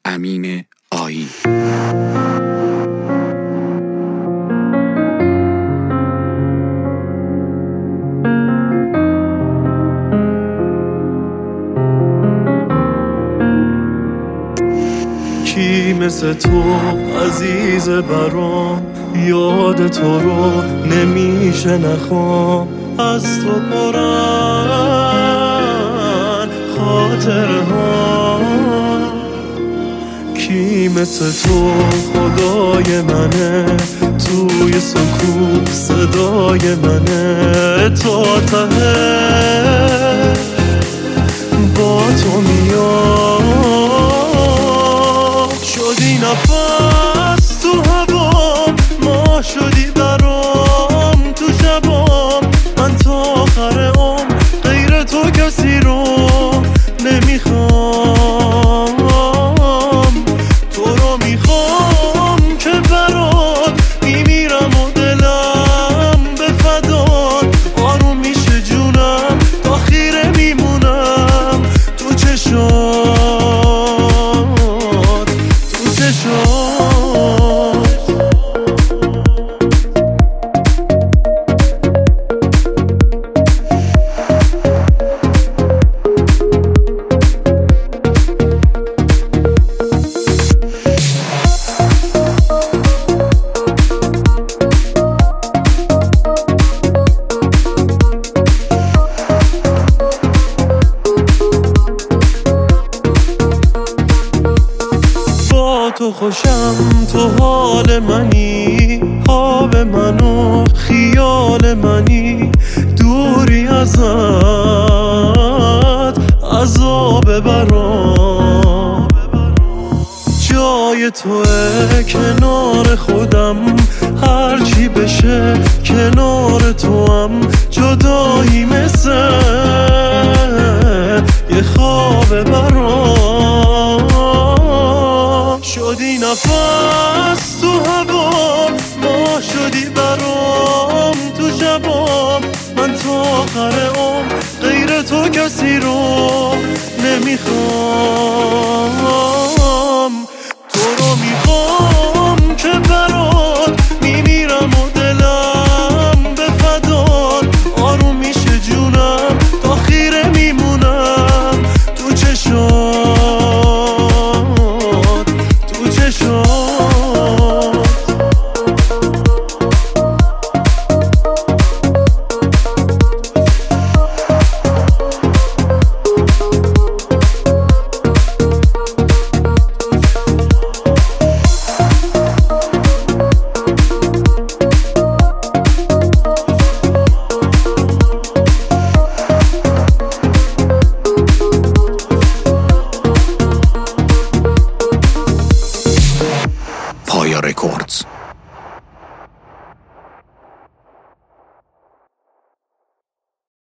امین آیین. کی مثل تو عزیز برام، یاد تو رو نمیشه نخوام. از تو پرن خاطره ها. کی مثل تو خدای منه، توی سکوت صدای منه. تا ته با تو میام. شدی نفس تو هوام، ما شدی برام تو شبام. من تا آخر عمر غیر تو کسی رو نمیخوام. تو رو میخوام که برات میمیرم و دلم به فدات. آروم میشه جونم تا خیره میمونم تو چشات، تو چشات. تو خوشم، تو حال منی، خواب منو خیال منی. دوری ازت عذاب برام. جای توه کنار خودم، هرچی بشه کنار توام. جدایی مثل یه خواب برام. شدی نفس تو هوام، ما شدی برام تو شبام. من تا آخر عمر غیر تو کسی رو نمیخوام. تو رو میخوام که برات میمیرم و دلم به فدات. آروم میشه جونم تا خیره میمونم تو چشات، تو چشات. پایا رکوردز.